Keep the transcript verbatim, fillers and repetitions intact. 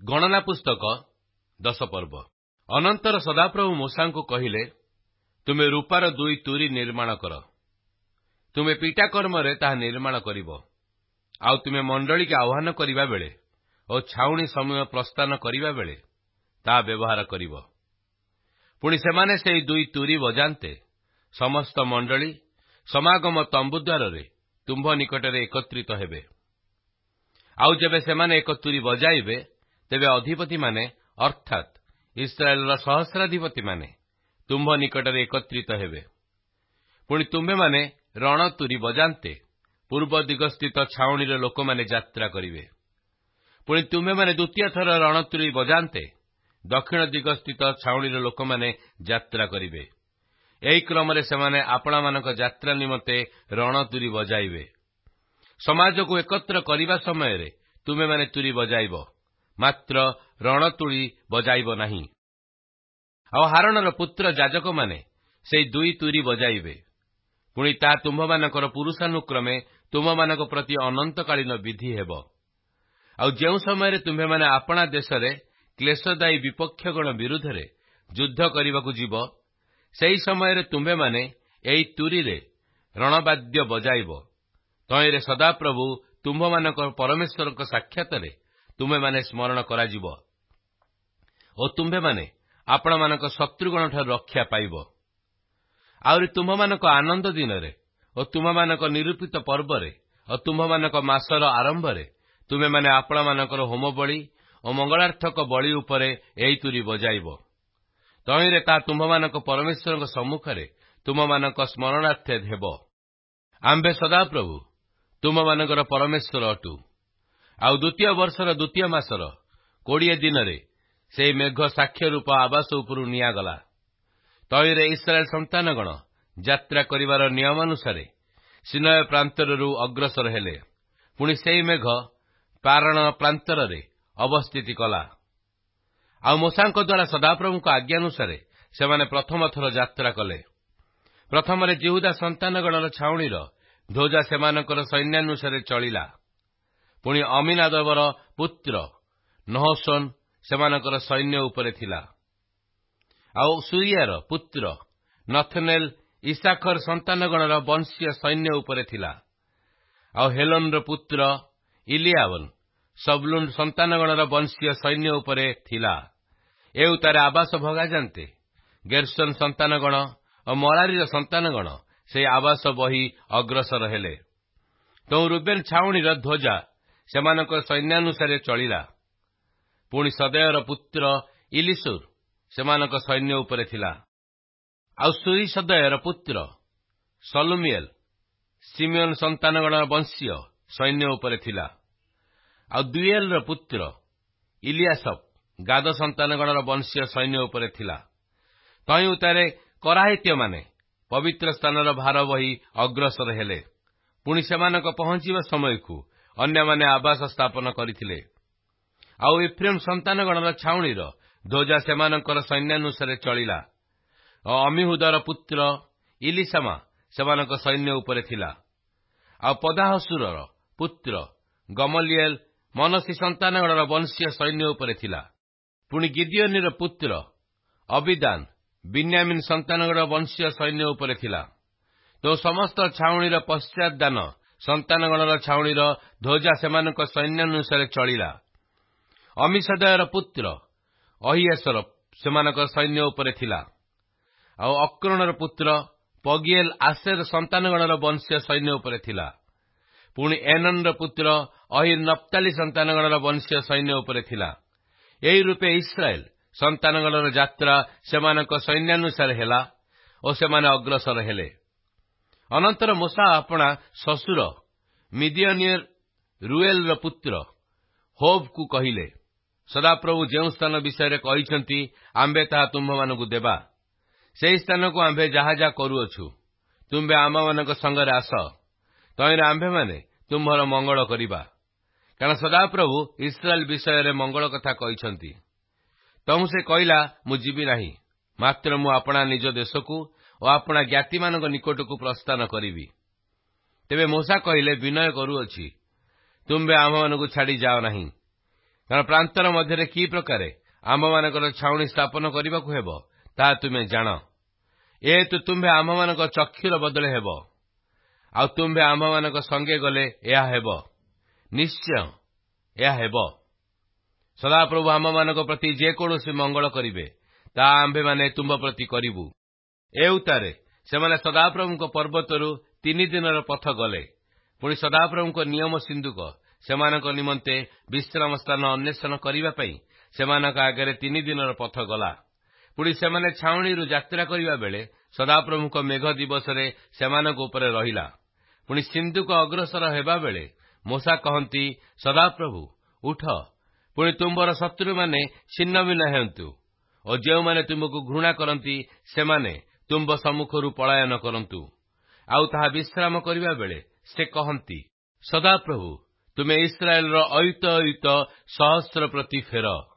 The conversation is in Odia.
ଗଣନା ପୁସ୍ତକ ଦଶ ପର୍ବ। ଅନନ୍ତର ସଦାପ୍ରଭୁ ମୂଷାଙ୍କୁ କହିଲେ, ତୁମେ ରୂପାର ଦୁଇ ତୁରୀ ନିର୍ମାଣ କର। ତୁମେ ପିଟାକର୍ମରେ ତାହା ନିର୍ମାଣ କରିବ। ଆଉ ତୁମେ ମଣ୍ଡଳୀକି ଆହ୍ୱାନ କରିବା ବେଳେ ଓ ଛାଉଣି ସମୂହ ପ୍ରସ୍ଥାନ କରିବା ବେଳେ ତାହା ବ୍ୟବହାର କରିବ। ପୁଣି ସେମାନେ ସେହି ଦୁଇ ତୁରୀ ବଜାନ୍ତେ ସମସ୍ତ ମଣ୍ଡଳୀ ସମାଗମ ତମ୍ବୁ ଦ୍ୱାରରେ ତୁମ୍ଭ ନିକଟରେ ଏକତ୍ରିତ ହେବେ। ଆଉ ଯେବେ ସେମାନେ ଏକ ତୁରୀ ବଜାଇବେ, ତେବେ ଅଧିପତିମାନେ ଅର୍ଥାତ୍ ଇସ୍ରାଏଲର ସହସ୍ରାଧିପତିମାନେ ତୁମ୍ଭ ନିକଟରେ ଏକତ୍ରିତ ହେବେ। ପୁଣି ତୁମ୍ଭେମାନେ ରଣତୁରୀ ବଜାନ୍ତେ ପୂର୍ବ ଦିଗସ୍ଥିତ ଛାଉଣିର ଲୋକମାନେ ଯାତ୍ରା କରିବେ। ପୁଣି ତୁମ୍ଭେମାନେ ଦ୍ୱିତୀୟ ଥର ରଣତୁରୀ ବଜାନ୍ତେ ଦକ୍ଷିଣ ଦିଗସ୍ଥିତ ଛାଉଣିର ଲୋକମାନେ ଯାତ୍ରା କରିବେ। ଏହି କ୍ରମରେ ସେମାନେ ଆପଣମାନଙ୍କ ଯାତ୍ରା ନିମନ୍ତେ ରଣତୁରୀ ବଜାଇବେ। ସମାଜକୁ ଏକତ୍ର କରିବା ସମୟରେ ତୁମେମାନେ ତୁରୀ ବଜାଇବ, ମାତ୍ର ରଣତୁଳି ବଜାଇବ ନାହିଁ। ଆଉ ହାରଣର ପୁତ୍ର ଯାଜକମାନେ ସେହି ଦୁଇ ତୁରୀ ବଜାଇବେ। ପୁଣି ତାହା ତୁମ୍ଭମାନଙ୍କର ପୁରୁଷାନୁକ୍ରମେ ତୁମ୍ଭମାନଙ୍କ ପ୍ରତି ଅନନ୍ତକାଳୀନ ବିଧି ହେବ। ଆଉ ଯେଉଁ ସମୟରେ ତୁମ୍ଭେମାନେ ଆପଣା ଦେଶରେ କ୍ଲେଶଦାୟୀ ବିପକ୍ଷଗଣ ବିରୁଦ୍ଧରେ ଯୁଦ୍ଧ କରିବାକୁ ଯିବ, ସେହି ସମୟରେ ତୁମ୍ଭେମାନେ ଏହି ତୁରୀରେ ରଣବାଦ୍ୟ ବଜାଇବ। ତହିଁରେ ସଦାପ୍ରଭୁ ତୁମ୍ଭମାନଙ୍କ ପରମେଶ୍ୱରଙ୍କ ସାକ୍ଷାତରେ ତୁମ୍ଭେମାନେ ସ୍ମରଣ କରାଯିବ ଓ ତୁମ୍ଭେମାନେ ଆପଣମାନଙ୍କ ଶତ୍ରୁଗଣଠାରୁ ରକ୍ଷା ପାଇବ। ଆହୁରି ତୁମ୍ଭମାନଙ୍କ ଆନନ୍ଦ ଦିନରେ ଓ ତୁମ୍ଭମାନଙ୍କ ନିରୂପିତ ପର୍ବରେ ଓ ତୁମ୍ଭମାନଙ୍କ ମାସର ଆରମ୍ଭରେ ତୁମେମାନେ ଆପଣମାନଙ୍କର ହୋମବଳି ଓ ମଙ୍ଗଳାର୍ଥକ ବଳି ଉପରେ ଏହି ତୁରୀ ବଜାଇବ। ତହିଁରେ ତାହା ତୁମ୍ଭମାନଙ୍କ ପରମେଶ୍ୱରଙ୍କ ସମ୍ମୁଖରେ ତୁମମାନଙ୍କ ସ୍ମରଣାର୍ଥେ ହେବ। ଆମ୍ଭେ ସଦାପ୍ରଭୁ ତୁମମାନଙ୍କର ପରମେଶ୍ୱର ଅଟୁ। ଆଉ ଦ୍ୱିତୀୟ ବର୍ଷର ଦ୍ୱିତୀୟ ମାସର କୋଡ଼ିଏ ଦିନରେ ସେହି ମେଘ ସାକ୍ଷ୍ୟ ରୂପ ଆବାସ ଉପରୁ ନିଆଗଲା। ତହିଁରେ ଇସ୍ରାଏଲ ସନ୍ତାନଗଣ ଯାତ୍ରା କରିବାର ନିୟମାନୁସାରେ ସିନୟ ପ୍ରାନ୍ତରରୁ ଅଗ୍ରସର ହେଲେ। ପୁଣି ସେହି ମେଘ ପାରଣ ପ୍ରାନ୍ତରରେ ଅବସ୍ଥିତି କଲା। ଆଉ ମୂଷାଙ୍କ ଦ୍ୱାରା ସଦାପ୍ରଭୁଙ୍କ ଆଜ୍ଞାନୁସାରେ ସେମାନେ ପ୍ରଥମ ଥର ଯାତ୍ରା କଲେ। ପ୍ରଥମରେ ଜିହୁଦା ସନ୍ତାନଗଣର ଛାଉଣିର ଧ୍ୱଜା ସେମାନଙ୍କର ସୈନ୍ୟାନୁସାରେ ଚଳିଲା। ପୁଣି ଅମିନାଦବର ପୁତ୍ର ନହଶୋନ ସେମାନଙ୍କର ସୈନ୍ୟ ଉପରେ ଥିଲା। ଆଉ ସୁରିଆର ପୁତ୍ର ନଥନେଲ ଇସାଖର ସନ୍ତାନଗଣର ବଂଶୀୟ ସୈନ୍ୟ ଉପରେ ଥିଲା। ଆଉ ହେଲୋନର ପୁତ୍ର ଇଲିଆବନ ସବଲୁନ ସନ୍ତାନଗଣର ବଂଶୀୟ ସୈନ୍ୟ ଉପରେ ଥିଲା। ଏ ଉତ୍ତାରେ ଆବାସ ଭଗାଯାନ୍ତେ ଗେର୍ସୋନ ସନ୍ତାନଗଣ ଓ ମରାରୀର ସନ୍ତାନଗଣ ସେହି ଆବାସ ବହି ଅଗ୍ରସର ହେଲେ। ତେଣୁ ରୁବେନ ଛାଉଣିର ଧ୍ୱଜା ସେମାନଙ୍କ ସୈନ୍ୟାନୁସାରେ ଚଳିଲା। ପୁଣି ସଦେୟର ପୁତ୍ର ଇଲିସୁର ସେମାନଙ୍କ ସୈନ୍ୟ ଉପରେ ଥିଲା। ଆଉ ସୁରିସଦୟର ପୁତ୍ର ସଲୁମିଏଲ ସିମିଓନ ସନ୍ତାନଗଣର ବଂଶୀୟ ସୈନ୍ୟ ଉପରେ ଥିଲା। ଆଉ ଦୁଇଏଲର ପୁତ୍ର ଇଲିଆସପ ଗାଦ ସନ୍ତାନଗଣର ବଂଶୀୟ ସୈନ୍ୟ ଉପରେ ଥିଲା। ତହିଁ ଉତ୍ତାରେ କରାହିତ୍ୟମାନେ ପବିତ୍ର ସ୍ଥାନର ଭାର ବହି ଅଗ୍ରସର ହେଲେ। ପୁଣି ସେମାନଙ୍କ ପହଞ୍ଚିବା ସମୟକୁ ଅନ୍ୟମାନେ ଆବାସ ସ୍ଥାପନ କରିଥିଲେ। ଆଉ ଇଫ୍ରେମ ସନ୍ତାନଗଣର ଛାଉଣିର ଧ୍ୱଜା ସେମାନଙ୍କର ସୈନ୍ୟାନୁସାରେ ଚଳିଲା। ଓ ଅମିହୁଦର ପୁତ୍ର ଇଲିସାମା ସେମାନଙ୍କ ସୈନ୍ୟ ଉପରେ ଥିଲା। ଆଉ ପଦାହସୁରର ପୁତ୍ର ଗମଲିଏଲ ମନସୀ ସନ୍ତାନଗଣର ବଂଶୀୟ ସୈନ୍ୟ ଉପରେ ଥିଲା। ପୁଣି ଗିଦିଓନିର ପୁତ୍ର ଅବିଦାନ ବିନ୍ୟାମିନ ସନ୍ତାନଗଣର ବଂଶୀୟ ସୈନ୍ୟ ଉପରେ ଥିଲା। ତେଣୁ ସମସ୍ତ ଛାଉଣିର ପଶ୍ଚାତଦାନ ସନ୍ତାନଗଣର ଛାଉଣିର ଧ୍ୱଜା ସେମାନଙ୍କ ସୈନ୍ୟାନୁସାରେ ଚଳିଲା। ଅମିଷଦୟର ପୁତ୍ର ଅହିଏସର ସେମାନଙ୍କ ସୈନ୍ୟ ଉପରେ ଥିଲା। ଆଉ ଅକ୍ରଣର ପୁତ୍ର ପଗିଏଲ ଆସେର ସନ୍ତାନଗଣର ବଂଶୀୟ ସୈନ୍ୟ ଉପରେ ଥିଲା। ପୁଣି ଏନନର ପୁତ୍ର ଅହିର ନପ୍ତାଲି ସନ୍ତାନଗଣର ବଂଶୀୟ ସୈନ୍ୟ ଉପରେ ଥିଲା। ଏହି ରୂପେ ଇସ୍ରାଏଲ ସନ୍ତାନଗଣର ଯାତ୍ରା ସେମାନଙ୍କ ସୈନ୍ୟାନୁସାରେ ହେଲା ଓ ସେମାନେ ଅଗ୍ରସର ହେଲେ। ଅନନ୍ତର ମୂଷା ଆପଣା ଶ୍ୱଶୁର ମିଦିୟନିୟର ରୁଏଲର ପୁତ୍ର ହୋବକୁ କହିଲେ, ସଦାପ୍ରଭୁ ଯେଉଁ ସ୍ଥାନ ବିଷୟରେ କହିଛନ୍ତି ଆମ୍ଭେ ତାହା ତୁମ୍ଭମାନଙ୍କୁ ଦେବା। ସେହି ସ୍ଥାନକୁ ଆମ୍ଭେ ଯାହା ଯାହା କରୁଅଛୁ, ତୁମ୍ଭେ ଆମମାନଙ୍କ ସଙ୍ଗରେ ଆସ। ତହିଁରେ ଆମ୍ଭେମାନେ ତୁମ୍ଭର ମଙ୍ଗଳ କରିବା। କାରଣ ସଦାପ୍ରଭୁ ଇସ୍ରାଏଲ ବିଷୟରେ ମଙ୍ଗଳ କଥା କହିଛନ୍ତି। ତହୁଁ ସେ କହିଲା, ମୁଁ ଯିବି ନାହିଁ, ମାତ୍ର ମୁଁ ଆପଣା ନିଜ ଦେଶକୁ ଓ ଆପଣା ଜ୍ଞାତିମାନଙ୍କ ନିକଟକୁ ପ୍ରସ୍ଥାନ କରିବି। ତେବେ ମୂଷା କହିଲେ, ବିନୟ କରୁଅଛି, ତୁମ୍ଭେ ଆମମାନଙ୍କୁ ଛାଡ଼ି ଯାଅ ନାହିଁ। କାରଣ ପ୍ରାନ୍ତର ମଧ୍ୟରେ କି ପ୍ରକାରେ ଆମ୍ଭମାନଙ୍କର ଛାଉଣି ସ୍ଥାପନ କରିବାକୁ ହେବ, ତାହା ତୁମେ ଜାଣ। ଏହେତୁ ତୁମ୍ଭେ ଆମ୍ଭମାନଙ୍କ ଚକ୍ଷୁର ବଦଳେ ହେବ, ଆଉ ତୁମ୍ଭେ ଆମ୍ଭମାନଙ୍କ ସଙ୍ଗେ ଗଲେ ଏହା ହେବ। ନିଶ୍ଚୟ ଏହା ହେବ। ସଦାପ୍ରଭୁ ଆମ୍ଭମାନଙ୍କ ପ୍ରତି ଯେକୌଣସି ମଙ୍ଗଳ କରିବେ, ତାହା ଆମ୍ଭେମାନେ ତୁମ୍ଭ ପ୍ରତି କରିବୁ। ଏ ଉତ୍ତାରେ ସେମାନେ ସଦାପ୍ରଭୁଙ୍କ ପର୍ବତରୁ ତିନି ଦିନର ପଥ ଗଲେ। ପୁଣି ସଦାପ୍ରଭୁଙ୍କ ନିୟମ ସିନ୍ଦୁକ ସେମାନଙ୍କ ନିମନ୍ତେ ବିଶ୍ରାମ ସ୍ଥାନ ଅନ୍ୱେଷଣ କରିବା ପାଇଁ ସେମାନଙ୍କ ଆଗରେ ତିନି ଦିନର ପଥ ଗଲା। ପୁଣି ସେମାନେ ଛାଉଣିରୁ ଯାତ୍ରା କରିବା ବେଳେ ସଦାପ୍ରଭୁଙ୍କ ମେଘ ଦିବସରେ ସେମାନଙ୍କ ଉପରେ ରହିଲା। ପୁଣି ସିନ୍ଦୁକ ଅଗ୍ରସର ହେବା ବେଳେ ମୋଶା କହନ୍ତି, ସଦାପ୍ରଭୁ ଉଠ, ପୁଣି ତୁମ୍ଭର ଶତ୍ରୁମାନେ ଛିନ୍ନ ଭିନ୍ନ ହେଉନ୍ତୁ, ଓ ଯେଉଁମାନେ ତୁମକୁ ଘୃଣା କରନ୍ତି ସେମାନେ ତୁମ୍ଭ ସମ୍ମୁଖରୁ ପଳାୟନ କରନ୍ତୁ। ଆଉ ତାହା ବିଶ୍ରାମ କରିବା ବେଳେ ସେ କହନ୍ତି, ସଦାପ୍ରଭୁ ତୁମେ ଇସ୍ରାଏଲର ଅୟୁତ ଅୟୁତ ସହସ୍ର ପ୍ରତି ଫେର।